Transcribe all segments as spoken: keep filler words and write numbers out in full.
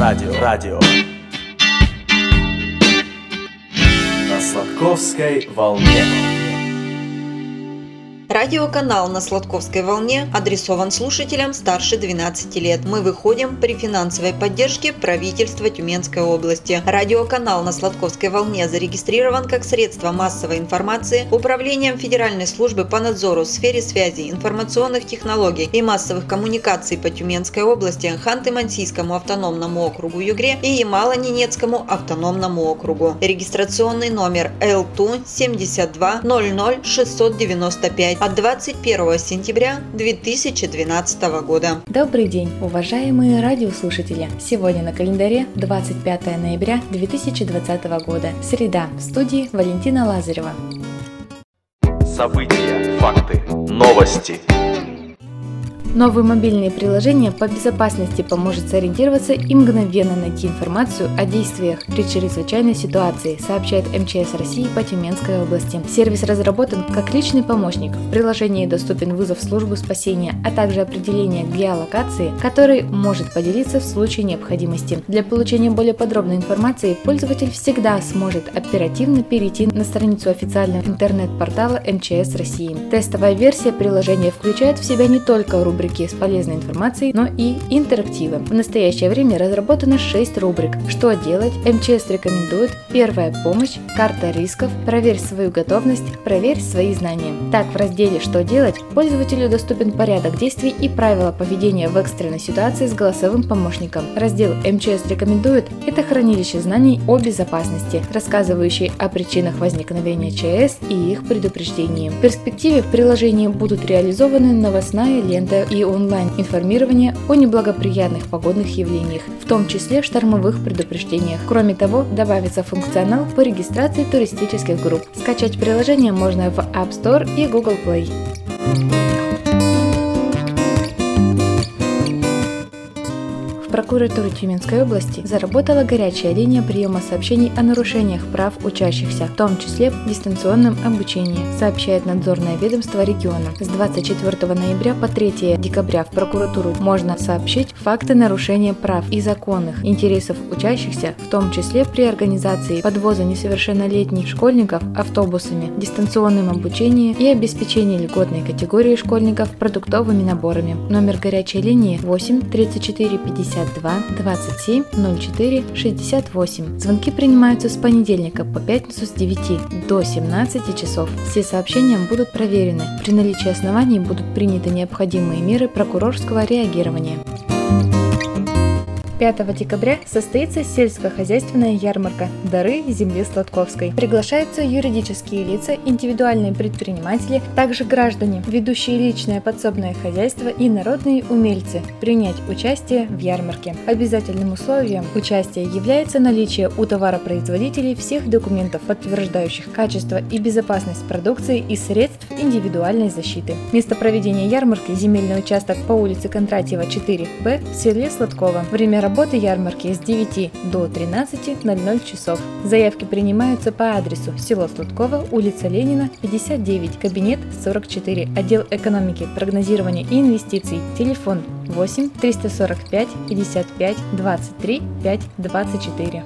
радио, радио. На Сладковской волне. Радиоканал на Сладковской волне адресован слушателям старше двенадцати лет. Мы выходим при финансовой поддержке правительства Тюменской области. Радиоканал на Сладковской волне зарегистрирован как средство массовой информации Управлением Федеральной службы по надзору в сфере связи, информационных технологий и массовых коммуникаций по Тюменской области, Ханты-Мансийскому автономному округу Югре и Ямало-Ненецкому автономному округу. Регистрационный номер эл ту семьдесят два ноль ноль шестьсот девяносто пять от двадцать первого сентября две тысячи двенадцатого года. Добрый день, уважаемые радиослушатели! Сегодня на календаре двадцать пятое ноября две тысячи двадцатого года. Среда. В студии Валентина Лазарева. События, факты, новости. Новые мобильные приложения по безопасности поможет сориентироваться и мгновенно найти информацию о действиях при чрезвычайной ситуации, сообщает эм че эс России по Тюменской области. Сервис разработан как личный помощник. В приложении доступен вызов в службу спасения, а также определение геолокации, который может поделиться в случае необходимости. Для получения более подробной информации пользователь всегда сможет оперативно перейти на страницу официального интернет-портала эм че эс России. Тестовая версия приложения включает в себя не только рубрики рубрики с полезной информацией, но и интерактивы. В настоящее время разработано шесть рубрик. Что делать? эм че эс рекомендует. Первая помощь, карта рисков, проверь свою готовность, проверь свои знания. Так, в разделе «Что делать» пользователю доступен порядок действий и правила поведения в экстренной ситуации с голосовым помощником. Раздел «эм че эс рекомендует» – это хранилище знаний о безопасности, рассказывающий о причинах возникновения ЧС и их предупреждении. В перспективе в приложении будут реализованы новостная лента и онлайн-информирование о неблагоприятных погодных явлениях, в том числе штормовых предупреждениях. Кроме того, добавится функционал по регистрации туристических групп. Скачать приложение можно в App Store и Google Play. В прокуратуре Тюменской области заработала горячая линия приема сообщений о нарушениях прав учащихся, в том числе в дистанционном обучении, сообщает надзорное ведомство региона. С двадцать четвёртого ноября по третьего декабря в прокуратуру можно сообщить факты нарушения прав и законных интересов учащихся, в том числе при организации подвоза несовершеннолетних школьников автобусами, дистанционном обучении и обеспечении льготной категории школьников продуктовыми наборами. Номер горячей линии восемь тридцать четыре пятьдесят два двадцать семь ноль четыре шестьдесят восемь. Звонки принимаются с понедельника по пятницу с девяти до семнадцати часов. Все сообщения будут проверены. При наличии оснований будут приняты необходимые меры прокурорского реагирования. пятого декабря состоится сельскохозяйственная ярмарка «Дары земли Сладковской». Приглашаются юридические лица, индивидуальные предприниматели, также граждане, ведущие личное подсобное хозяйство и народные умельцы принять участие в ярмарке. Обязательным условием участия является наличие у товаропроизводителей всех документов, подтверждающих качество и безопасность продукции и средств индивидуальной защиты. Место проведения ярмарки – земельный участок по улице Кондратьева, четыре Б в селе Сладково. Время работы Работа ярмарки с девяти до тринадцати ноль-ноль часов. Заявки принимаются по адресу село Сладково, улица Ленина, пятьдесят девять, кабинет сорок четыре, отдел экономики, прогнозирования и инвестиций, телефон восемь триста сорок пять пятьдесят пять двадцать три пять двадцать четыре.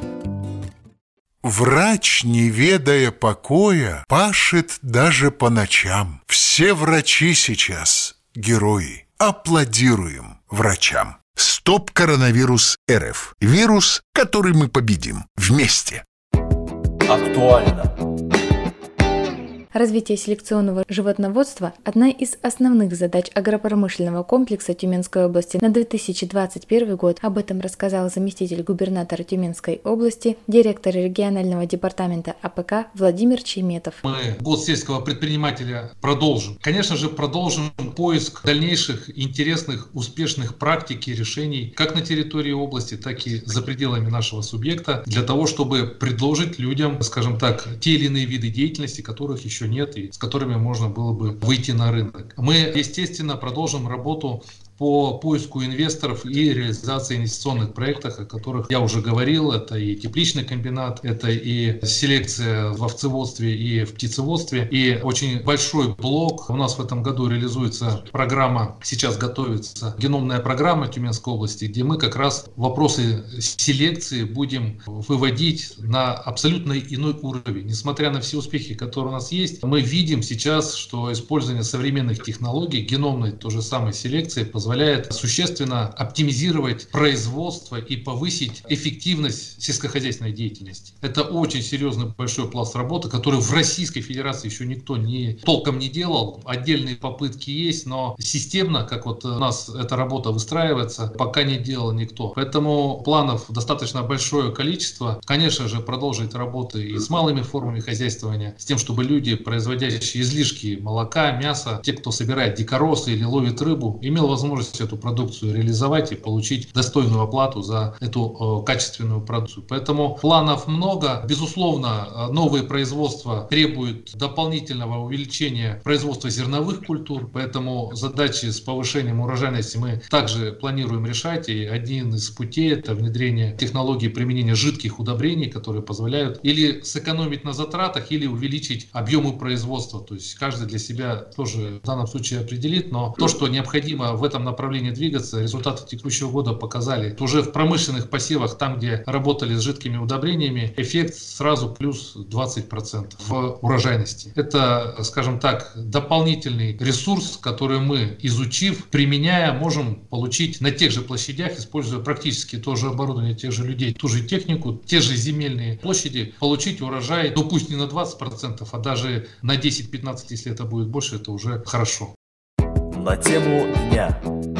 Врач, не ведая покоя, пашет даже по ночам. Все врачи сейчас герои. Аплодируем врачам. Стоп коронавирус эр эф. Вирус, который мы победим вместе. Актуально. Развитие селекционного животноводства – одна из основных задач агропромышленного комплекса Тюменской области на две тысячи двадцать первый год. Об этом рассказал заместитель губернатора Тюменской области, директор регионального департамента а пэ ка Владимир Чеметов. Мы год сельского предпринимателя продолжим. Конечно же, продолжим поиск дальнейших интересных, успешных практик и решений как на территории области, так и за пределами нашего субъекта, для того, чтобы предложить людям, скажем так, те или иные виды деятельности, которых еще нет и с которыми можно было бы выйти на рынок. Мы, естественно, продолжим работу по поиску инвесторов и реализации инвестиционных проектов, о которых я уже говорил. Это и тепличный комбинат, это и селекция в овцеводстве и в птицеводстве, и очень большой блок. У нас в этом году реализуется программа, сейчас готовится геномная программа Тюменской области, где мы как раз вопросы селекции будем выводить на абсолютно иной уровень. Несмотря на все успехи, которые у нас есть, мы видим сейчас, что использование современных технологий, геномной той же самой селекции, позволяет существенно оптимизировать производство и повысить эффективность сельскохозяйственной деятельности. Это очень серьезный большой пласт работы, который в Российской Федерации еще никто не, толком не делал. Отдельные попытки есть, но системно, как вот у нас эта работа выстраивается, пока не делал никто. Поэтому планов достаточно большое количество. Конечно же, продолжить работы и с малыми формами хозяйствования, с тем, чтобы люди, производящие излишки молока, мяса, те, кто собирает дикоросы или ловит рыбу, имел возможность эту продукцию реализовать и получить достойную оплату за эту э, качественную продукцию. Поэтому планов много. Безусловно, новые производства требуют дополнительного увеличения производства зерновых культур, поэтому задачи с повышением урожайности мы также планируем решать. И один из путей — это внедрение технологий применения жидких удобрений, которые позволяют или сэкономить на затратах, или увеличить объемы производства. То есть каждый для себя тоже в данном случае определит, но то, что необходимо в этом направлении двигаться, результаты текущего года показали. Уже в промышленных посевах, там, где работали с жидкими удобрениями, эффект сразу плюс двадцать процентов в урожайности. Это, скажем так, дополнительный ресурс, который мы, изучив, применяя, можем получить на тех же площадях, используя практически то же оборудование, тех же людей, ту же технику, те же земельные площади, получить урожай, ну пусть не на двадцать процентов, а даже на десять-пятнадцать, если это будет больше, это уже хорошо. На тему дня.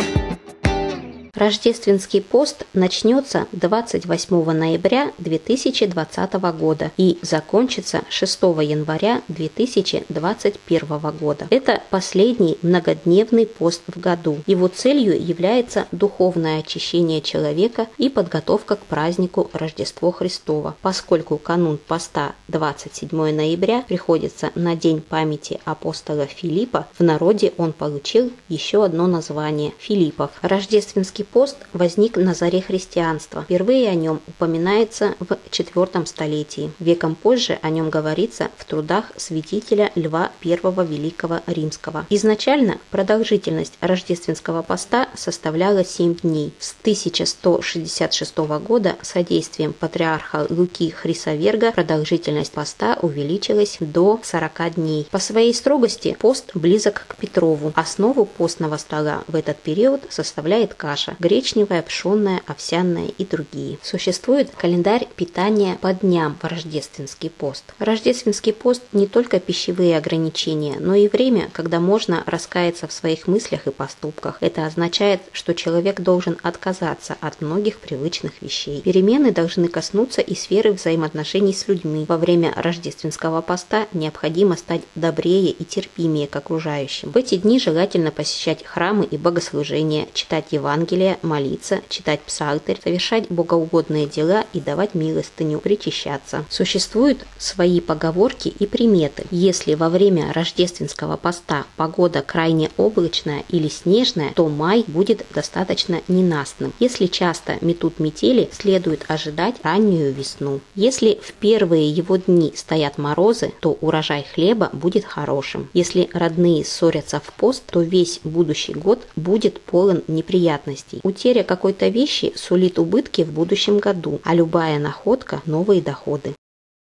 Рождественский пост начнется двадцать восьмого ноября две тысячи двадцатого года и закончится шестого января две тысячи двадцать первого года. Это последний многодневный пост в году. Его целью является духовное очищение человека и подготовка к празднику Рождество Христово. Поскольку канун поста двадцать седьмого ноября приходится на день памяти апостола Филиппа, в народе он получил еще одно название – Филиппов. Рождественский пост возник на заре христианства. Впервые о нем упоминается в четвертом столетии. Веком позже о нем говорится в трудах святителя Льва Первого Великого Римского. Изначально продолжительность рождественского поста составляла семь дней. С тысяча сто шестьдесят шестого года содействием патриарха Луки Хрисоверга продолжительность поста увеличилась до сорока дней. По своей строгости пост близок к Петрову. Основу постного стола в этот период составляет каша – гречневая, пшенная, овсяная и другие. Существует календарь питания по дням в рождественский пост. Рождественский пост не только пищевые ограничения, но и время, когда можно раскаяться в своих мыслях и поступках. Это означает, что человек должен отказаться от многих привычных вещей. Перемены должны коснуться и сферы взаимоотношений с людьми. Во время рождественского поста необходимо стать добрее и терпимее к окружающим. В эти дни желательно посещать храмы и богослужения, читать Евангелие, молиться, читать псалтырь, совершать богоугодные дела и давать милостыню, причащаться. Существуют свои поговорки и приметы. Если во время рождественского поста погода крайне облачная или снежная, то май будет достаточно ненастным. Если часто метут метели, следует ожидать раннюю весну. Если в первые его дни стоят морозы, то урожай хлеба будет хорошим. Если родные ссорятся в пост, то весь будущий год будет полон неприятностей. Утеря какой-то вещи сулит убытки в будущем году, а любая находка – новые доходы.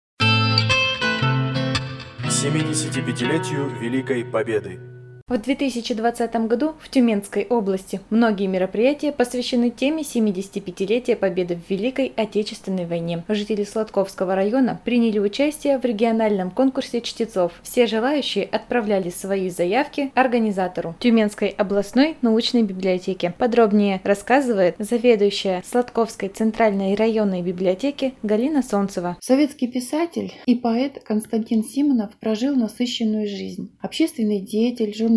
К семидесятипятилетию Великой Победы. В две тысячи двадцатом году в Тюменской области многие мероприятия посвящены теме семидесятипятилетия Победы в Великой Отечественной войне. Жители Сладковского района приняли участие в региональном конкурсе чтецов. Все желающие отправляли свои заявки организатору Тюменской областной научной библиотеки. Подробнее рассказывает заведующая Сладковской центральной районной библиотеки Галина Солнцева. Советский писатель и поэт Константин Симонов прожил насыщенную жизнь. Общественный деятель, журналист,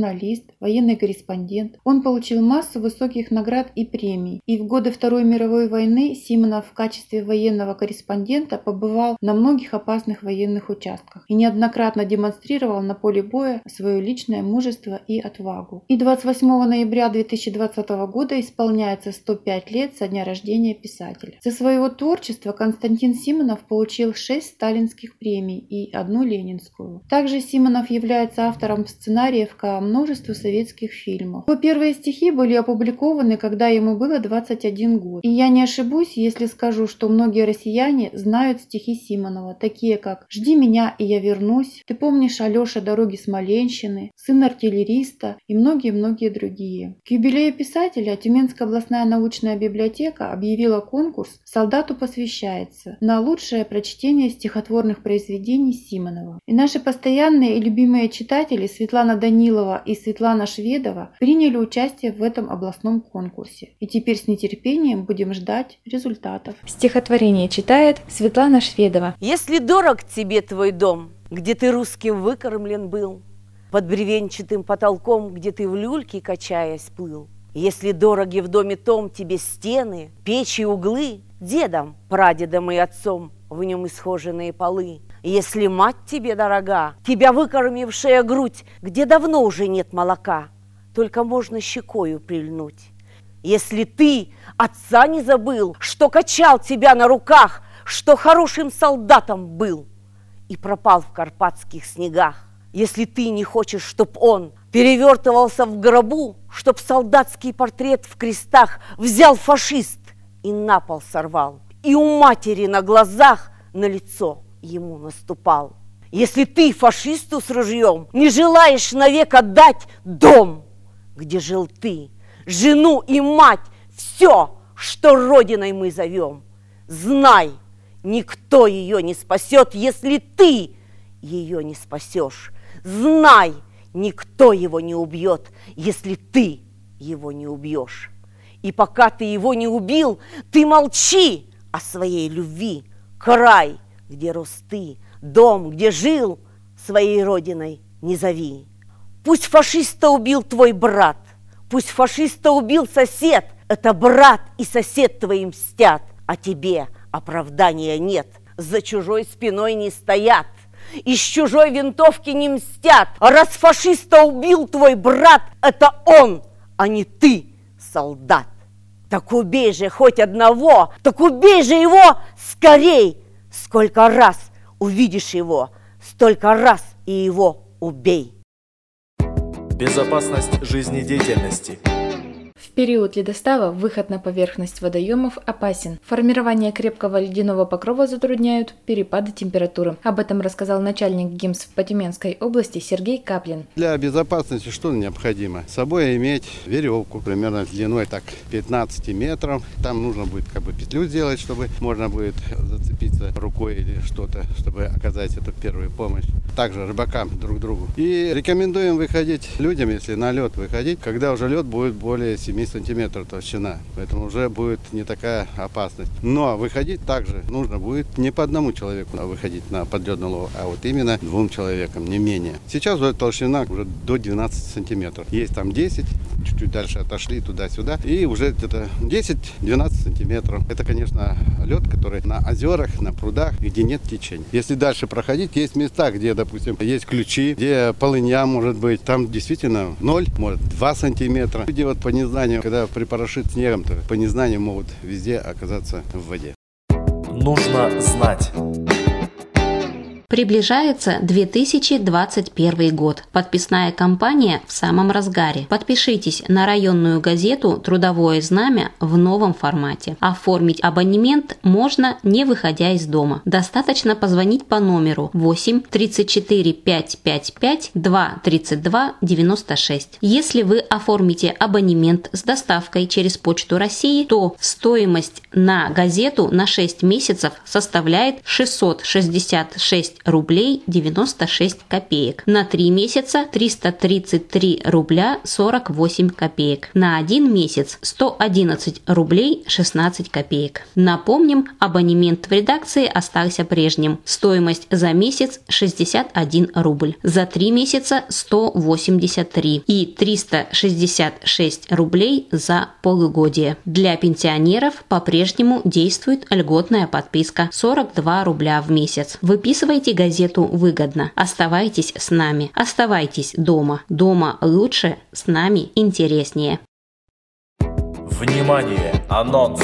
журналист, военный корреспондент. Он получил массу высоких наград и премий. И в годы Второй мировой войны Симонов в качестве военного корреспондента побывал на многих опасных военных участках и неоднократно демонстрировал на поле боя свое личное мужество и отвагу. И двадцать восьмого ноября две тысячи двадцатого года исполняется сто пять лет со дня рождения писателя. За своего творчества Константин Симонов получил шесть сталинских премий и одну ленинскую. Также Симонов является автором сценариев ко множеству советских фильмов. Его первые стихи были опубликованы, когда ему было двадцать один год. И я не ошибусь, если скажу, что многие россияне знают стихи Симонова, такие как «Жди меня, и я вернусь», «Ты помнишь, Алеша, дороги Смоленщины», «Сын артиллериста» и многие-многие другие. К юбилею писателя Тюменская областная научная библиотека объявила конкурс «Солдату посвящается» на лучшее прочтение стихотворных произведений Симонова. И наши постоянные и любимые читатели Светлана Данилова и Светлана Шведова приняли участие в этом областном конкурсе. И теперь с нетерпением будем ждать результатов. Стихотворение читает Светлана Шведова. Если дорог тебе твой дом, где ты русским выкормлен был, под бревенчатым потолком, где ты в люльке, качаясь, плыл, если дороги в доме том тебе стены, печи, углы, дедом, прадедом и отцом в нем исхоженные полы, если мать тебе дорога, тебя выкормившая грудь, где давно уже нет молока, только можно щекою прильнуть. Если ты отца не забыл, что качал тебя на руках, что хорошим солдатом был и пропал в карпатских снегах, если ты не хочешь, чтоб он перевертывался в гробу, чтоб солдатский портрет в крестах взял фашист и на пол сорвал, и у матери на глазах на лицо ему наступал. Если ты фашисту с ружьем не желаешь навек отдать дом, где жил ты, жену и мать, все, что родиной мы зовем, знай, никто ее не спасет, если ты ее не спасешь. Знай, никто его не убьет, если ты его не убьешь. И пока ты его не убил, ты молчи о своей любви. Край, где рос ты, дом, где жил, своей родиной не зови. Пусть фашиста убил твой брат, пусть фашиста убил сосед, это брат и сосед твои мстят, а тебе оправдания нет, за чужой спиной не стоят. Из чужой винтовки не мстят. А раз фашиста убил твой брат, это он, а не ты, солдат. Так убей же хоть одного, так убей же его скорей. Сколько раз увидишь его, столько раз и его убей. Безопасность жизнедеятельности. В период ледостава выход на поверхность водоемов опасен. Формирование крепкого ледяного покрова затрудняют перепады температуры. Об этом рассказал начальник ГИМС по Тюменской области Сергей Каплин. Для безопасности что необходимо? С собой иметь веревку, примерно длиной так пятнадцать метров. Там нужно будет как бы петлю сделать, чтобы можно будет зацепиться рукой или что-то, чтобы оказать эту первую помощь. Также рыбакам друг другу. И рекомендуем выходить людям, если на лед выходить, когда уже лед будет более семи сантиметров толщина, поэтому уже будет не такая опасность. Но выходить также нужно будет не по одному человеку выходить на подледный лов, а вот именно двум человекам, не менее. Сейчас уже толщина уже до двенадцати сантиметров. Есть там десять, чуть-чуть дальше отошли туда-сюда, и уже где-то десять-двенадцать сантиметров. Это, конечно, лед, который на озерах, на прудах, где нет течения. Если дальше проходить, есть места, где, допустим, есть ключи, где полынья может быть, там действительно ноль, может два сантиметра. Люди вот по незнанию, когда припорошит снегом, то по незнанию могут везде оказаться в воде. Нужно знать. Приближается две тысячи двадцать первый год. Подписная кампания в самом разгаре. Подпишитесь на районную газету «Трудовое знамя» в новом формате. Оформить абонемент можно, не выходя из дома. Достаточно позвонить по номеру восемь тридцать четыре пятьсот пятьдесят пять два тридцать два девяносто шесть. Если вы оформите абонемент с доставкой через Почту России, то стоимость на газету на шесть месяцев составляет шестьсот шестьдесят шесть рублей девяносто шесть копеек. На три месяца триста тридцать три рубля сорок восемь копеек. На один месяц сто одиннадцать рублей шестнадцать копеек. Напомним, абонемент в редакции остался прежним. Стоимость за месяц шестьдесят один рубль. За три месяца сто восемьдесят три и триста шестьдесят шесть рублей за полугодие. Для пенсионеров по-прежнему действует льготная подписка сорок два рубля в месяц. Выписывайте газету выгодно. Оставайтесь с нами. Оставайтесь дома. Дома лучше, с нами интереснее. Внимание! Анонс!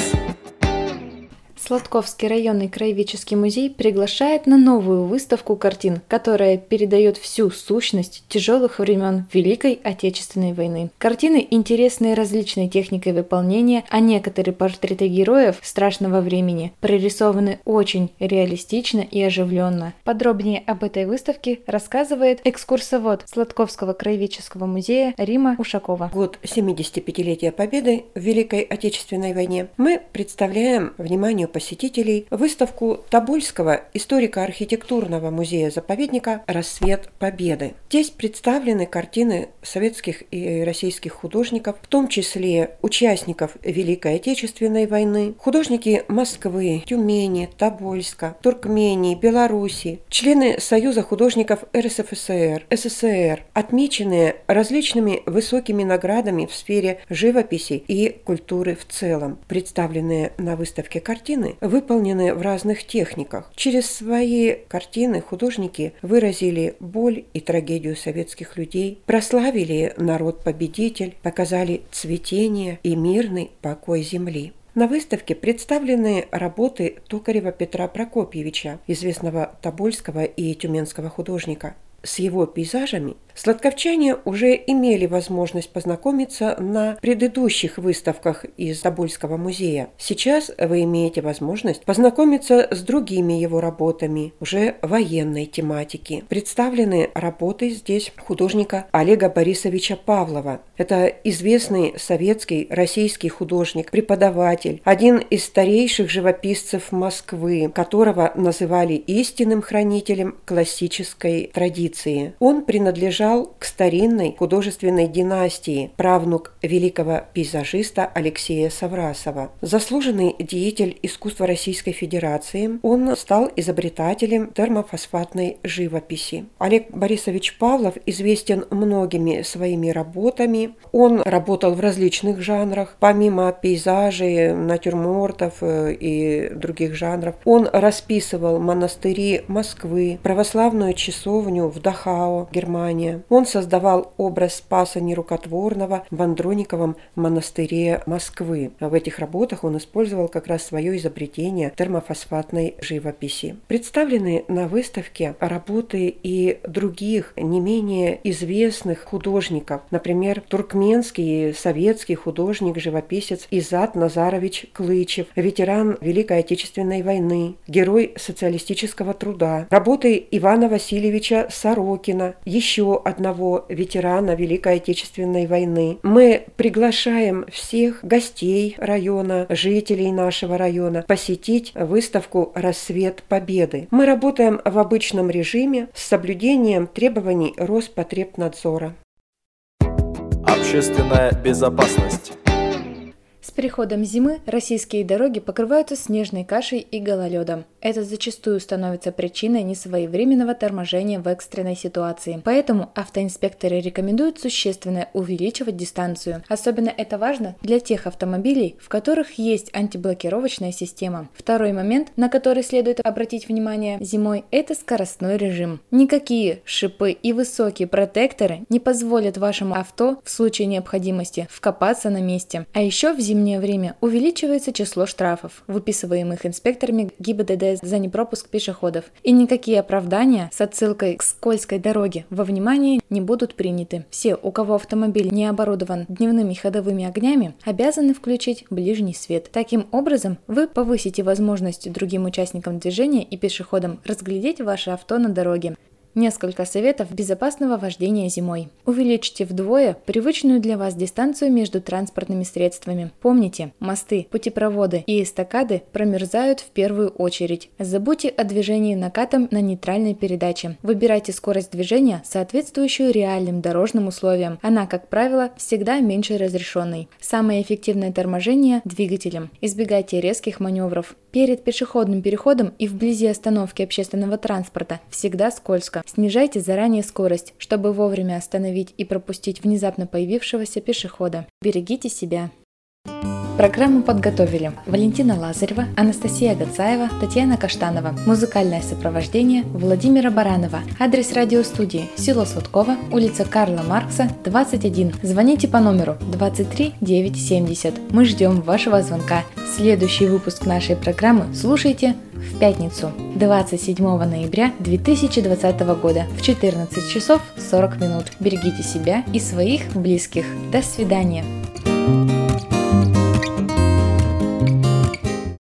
Сладковский районный краеведческий музей приглашает на новую выставку картин, которая передает всю сущность тяжелых времен Великой Отечественной войны. Картины интересны различной техникой выполнения, а некоторые портреты героев страшного времени прорисованы очень реалистично и оживленно. Подробнее об этой выставке рассказывает экскурсовод Сладковского краеведческого музея Рима Ушакова. В год семидесятипятилетия Победы в Великой Отечественной войне мы представляем вниманию посетителей выставку Тобольского историко-архитектурного музея-заповедника «Рассвет Победы». Здесь представлены картины советских и российских художников, в том числе участников Великой Отечественной войны, художники Москвы, Тюмени, Тобольска, Туркмении, Беларуси, члены Союза художников эр эс эф эс эр, эс эс эс эр, отмеченные различными высокими наградами в сфере живописи и культуры в целом. Представленные на выставке картины выполнены в разных техниках. Через свои картины художники выразили боль и трагедию советских людей, прославили народ-победитель, показали цветение и мирный покой земли. На выставке представлены работы Токарева Петра Прокопьевича, известного тобольского и тюменского художника. С его пейзажами сладковчане уже имели возможность познакомиться на предыдущих выставках из Тобольского музея. Сейчас вы имеете возможность познакомиться с другими его работами, уже военной тематики. Представлены работы здесь художника Олега Борисовича Павлова. Это известный советский, российский художник, преподаватель, один из старейших живописцев Москвы, которого называли истинным хранителем классической традиции. Он принадлежал к старинной художественной династии, правнук великого пейзажиста Алексея Саврасова. Заслуженный деятель искусства Российской Федерации, он стал изобретателем термофосфатной живописи. Олег Борисович Павлов известен многими своими работами. Он работал в различных жанрах, помимо пейзажей, натюрмортов и других жанров. Он расписывал монастыри Москвы, православную часовню в Дахау, Германия. Он создавал образ Спаса Нерукотворного в Андрониковом монастыре Москвы. В этих работах он использовал как раз свое изобретение термофосфатной живописи. Представлены на выставке работы и других не менее известных художников. Например, туркменский советский художник-живописец Изат Назарович Клычев, ветеран Великой Отечественной войны, герой социалистического труда. Работы Ивана Васильевича Сорокина, еще одного ветерана Великой Отечественной войны. Мы приглашаем всех гостей района, жителей нашего района посетить выставку «Рассвет Победы». Мы работаем в обычном режиме с соблюдением требований Роспотребнадзора. Общественная безопасность. С приходом зимы российские дороги покрываются снежной кашей и гололедом. Это зачастую становится причиной несвоевременного торможения в экстренной ситуации. Поэтому автоинспекторы рекомендуют существенно увеличивать дистанцию. Особенно это важно для тех автомобилей, в которых есть антиблокировочная система. Второй момент, на который следует обратить внимание зимой, это скоростной режим. Никакие шипы и высокие протекторы не позволят вашему авто в случае необходимости вкопаться на месте. А еще в зимнее время увеличивается число штрафов, выписываемых инспекторами ГИБДД за непропуск пешеходов, и никакие оправдания с отсылкой к скользкой дороге во внимание не будут приняты. Все, у кого автомобиль не оборудован дневными ходовыми огнями, обязаны включить ближний свет. Таким образом, вы повысите возможность другим участникам движения и пешеходам разглядеть ваше авто на дороге. Несколько советов безопасного вождения зимой. Увеличьте вдвое привычную для вас дистанцию между транспортными средствами. Помните, мосты, путепроводы и эстакады промерзают в первую очередь. Забудьте о движении накатом на нейтральной передаче. Выбирайте скорость движения, соответствующую реальным дорожным условиям. Она, как правило, всегда меньше разрешенной. Самое эффективное торможение – двигателем. Избегайте резких маневров. Перед пешеходным переходом и вблизи остановки общественного транспорта всегда скользко. Снижайте заранее скорость, чтобы вовремя остановить и пропустить внезапно появившегося пешехода. Берегите себя. Программу подготовили Валентина Лазарева, Анастасия Гацаева, Татьяна Каштанова. Музыкальное сопровождение Владимира Баранова. Адрес радиостудии: село Сладково, улица Карла Маркса, двадцать один. Звоните по номеру двадцать три девятьсот семьдесят. Мы ждем вашего звонка. Следующий выпуск нашей программы слушайте в пятницу, двадцать седьмого ноября две тысячи двадцатого года в четырнадцать часов сорок минут. Берегите себя и своих близких. До свидания.